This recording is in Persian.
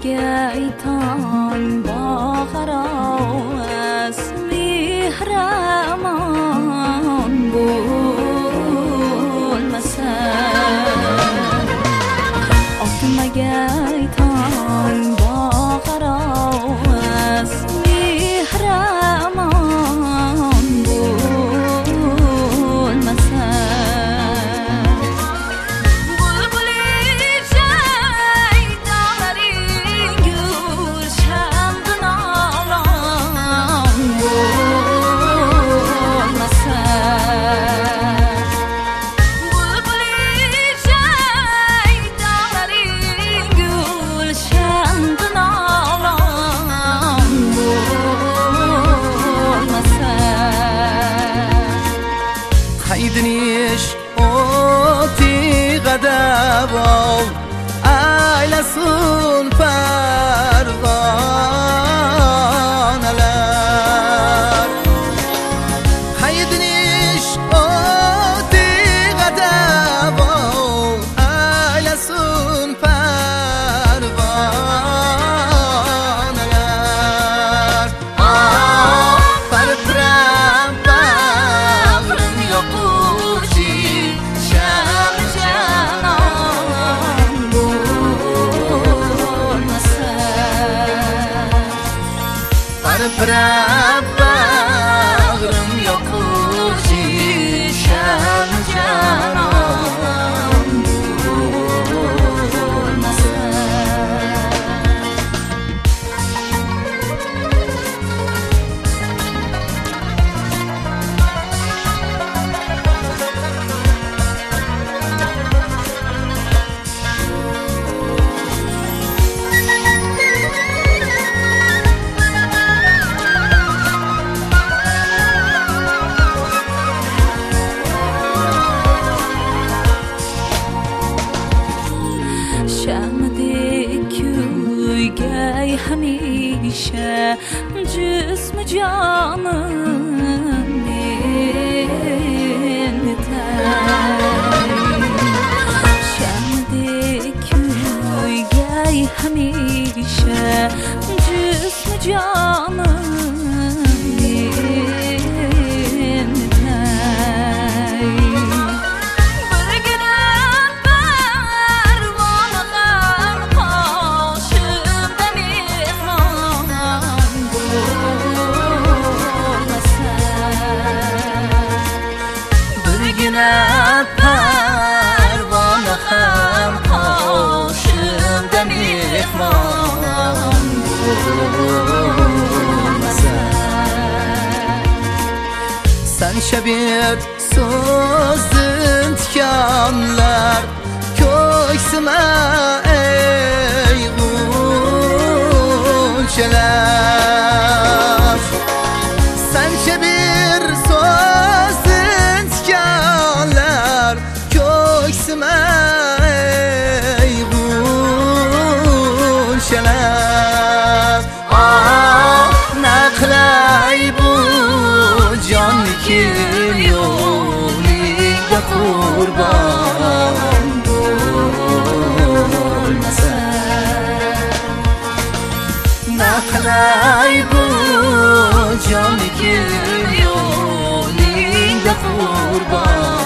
گیتان با غراس میهرمان بول مسن آتم گیتان با غراس میهرمان بول مسن خیدنیش اوتی غداو ایلسون پروانلر خیدنیش اوتی غداو ایلسون پروانلر پرپرم بغرم یقوشی شم جنان بول مسن پرپرم بغرم یقوشی شم جنان بول مسن گی همیشه جسم جانم شمده کوی گی همیشه جسم جانم پروانه هم پاشم دمیخمان بول مسن sen şebir sözün tikanlar köksüme ey gülçeler sen şebir sözün tikanlar köksüme ey gülçeler ne kılay bu can ki yolunda kurban bol مسن ne kılay bu can ki yolunda kurban